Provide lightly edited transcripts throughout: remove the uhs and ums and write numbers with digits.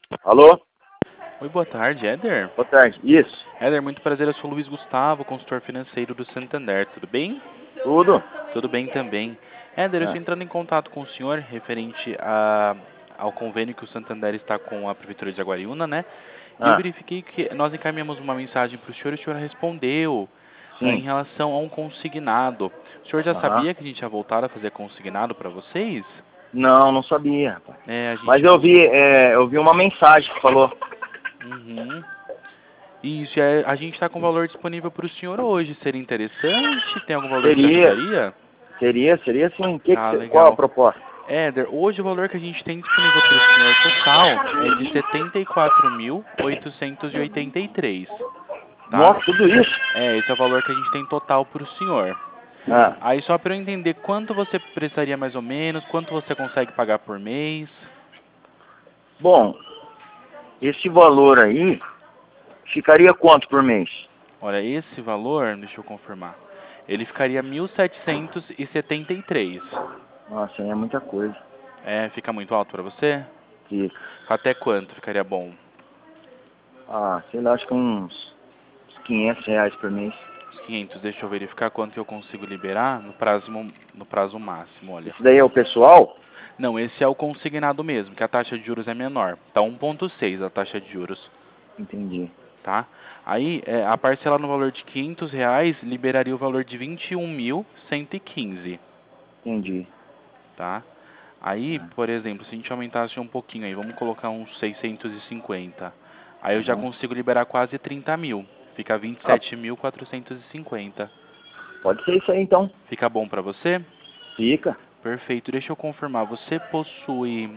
Alô? Oi, boa tarde, Éder. Boa tarde. Isso. Éder, muito prazer, eu sou o Luiz Gustavo, consultor financeiro do Santander, tudo bem? Tudo? Tudo bem também. Éder, eu Ah, estou entrando em contato com o senhor referente ao convênio que o Santander está com a Prefeitura de Jaguariúna, né? E eu ah, verifiquei que nós encaminhamos uma mensagem para o senhor respondeu em sim. relação a um consignado. O senhor já Aham. sabia que a gente ia voltar a fazer consignado para vocês? Não, não sabia, rapaz. É, a Mas gente eu vi uma mensagem que falou. Uhum. Isso, a gente está com valor disponível para o senhor hoje. Seria interessante? Tem algum valor que te Seria, ajudaria? seria sim. Ah, Qual a legal. proposta? Éder, hoje o valor que a gente tem disponível para o senhor total é de 74.883, tá? Nossa, tudo isso? É, esse é o valor que a gente tem total para o senhor. Ah, Aí só para eu entender quanto você precisaria mais ou menos, quanto você consegue pagar por mês. bom, esse valor aí ficaria quanto por mês? Olha, esse valor, deixa eu confirmar, ele ficaria 1.773. Nossa, aí é muita coisa. É, fica muito alto para você? Fica. Até quanto ficaria bom? Sei lá, acho que uns R$ 500 por mês. Os 500, deixa eu verificar quanto que eu consigo liberar no prazo máximo, olha. Esse daí é o pessoal? Não, esse é o consignado mesmo, que a taxa de juros é menor. Tá 1,6 a taxa de juros, Entendi. tá? Aí, a parcela no valor de R$ 500 liberaria o valor de 21.115, Entendi. tá? Aí, Ah, por exemplo, se a gente aumentasse um pouquinho aí, vamos colocar uns 650. Aí eu já aham. consigo liberar quase 30 mil. Fica Ah, 27.450. pode ser isso aí então. Fica bom para você? Fica. Perfeito. Deixa eu confirmar. Você possui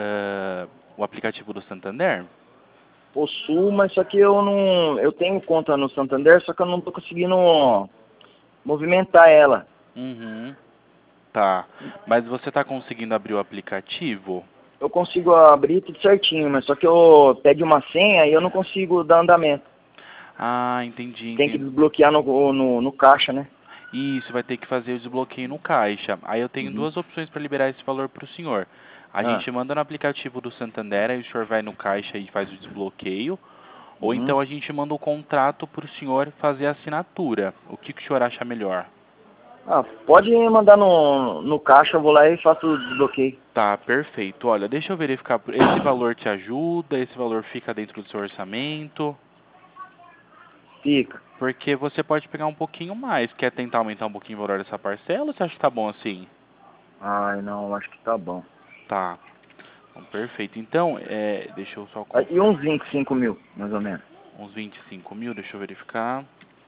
o aplicativo do Santander? Possuo, mas só que eu não. Eu tenho conta no Santander, só que eu não tô conseguindo movimentar ela. Uhum. Tá. Mas você está conseguindo abrir o aplicativo? Eu consigo abrir tudo certinho, mas só que eu pede uma senha e eu não consigo dar andamento. Ah, entendi, Tem que entendi. desbloquear no caixa, né? Isso, vai ter que fazer o desbloqueio no caixa. Aí eu tenho Uhum. duas opções para liberar esse valor para o senhor. A Ah, gente manda no aplicativo do Santander, aí o senhor vai no caixa e faz o desbloqueio. Ou uhum. então a gente manda o contrato para o senhor fazer a assinatura. O que o senhor acha melhor? Pode mandar no caixa, eu vou lá e faço o desbloqueio. Tá, perfeito. Olha, deixa eu verificar. Esse valor te ajuda? Esse valor fica dentro do seu orçamento? Fica. Porque você pode pegar um pouquinho mais. Quer tentar aumentar um pouquinho o valor dessa parcela ou você acha que tá bom assim? Ai, não, acho que tá bom. Tá. Bom, perfeito. Então, deixa eu só E uns confirmar. 25 mil, mais ou menos. Uns 25 mil, deixa eu verificar.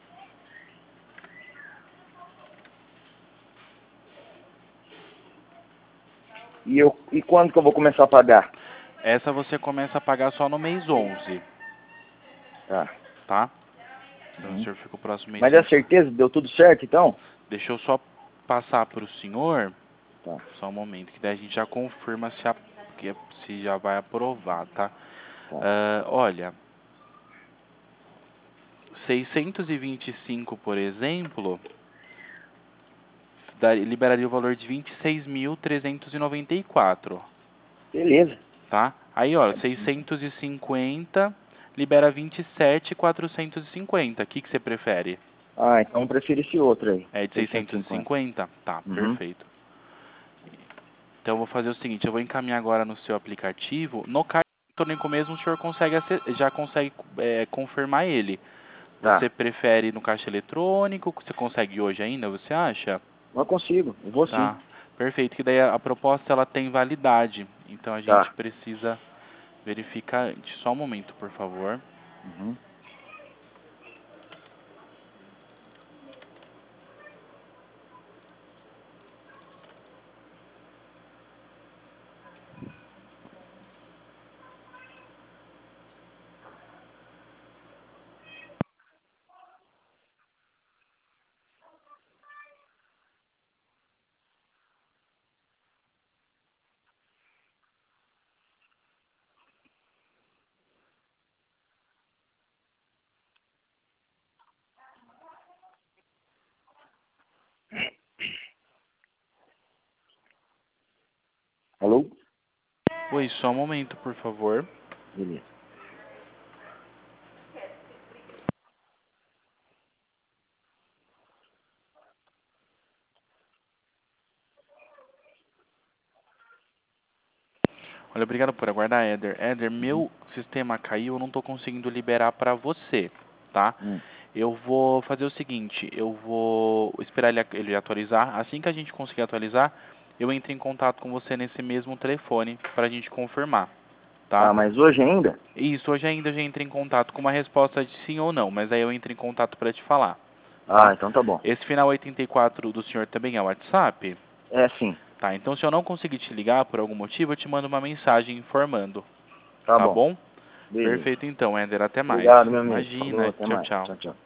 E quando que eu vou começar a pagar? Essa você começa a pagar só no mês 11, Tá. tá? Então o Uhum. senhor fica o próximo mês Mas é sem... certeza? Deu tudo certo, então? Deixa eu só passar para o senhor, Tá. só um momento, que daí a gente já confirma se já vai aprovar, tá? Tá. Olha, 625, por exemplo, liberaria o valor de 26.394, Beleza. tá? Aí, olha, 650 libera 27.450. O que você prefere? Então eu prefiro esse outro aí. É de 650. 650? Tá, Uhum. perfeito. Então eu vou fazer o seguinte, eu vou encaminhar agora no seu aplicativo. No caixa eletrônico mesmo, o senhor já consegue confirmar ele. Você Tá. prefere no caixa eletrônico? Você consegue hoje ainda, você acha? Não consigo. Eu vou sim. Tá, perfeito. Que daí a proposta ela tem validade. Então a gente Tá. precisa verificar antes. Só um momento, por favor. Uhum. Alô? Oi, só um momento, por favor. Beleza. Olha, obrigado por aguardar, Éder. Éder, meu sistema caiu, eu não estou conseguindo liberar para você, tá? Eu vou fazer o seguinte, eu vou esperar ele atualizar. Assim que a gente conseguir atualizar, eu entro em contato com você nesse mesmo telefone para a gente confirmar, tá? Ah, mas hoje ainda? Isso, hoje ainda já entro em contato com uma resposta de sim ou não, mas aí eu entro em contato para te falar, Ah, tá? então tá bom. Esse final 84 do senhor também é WhatsApp? É sim. Tá, então se eu não conseguir te ligar por algum motivo, eu te mando uma mensagem informando, Tá tá bom. bom? Beleza. Perfeito então, Éder, até mais. Obrigado, meu amigo. Falou, Imagina, até tchau, mais. tchau. Tchau, tchau.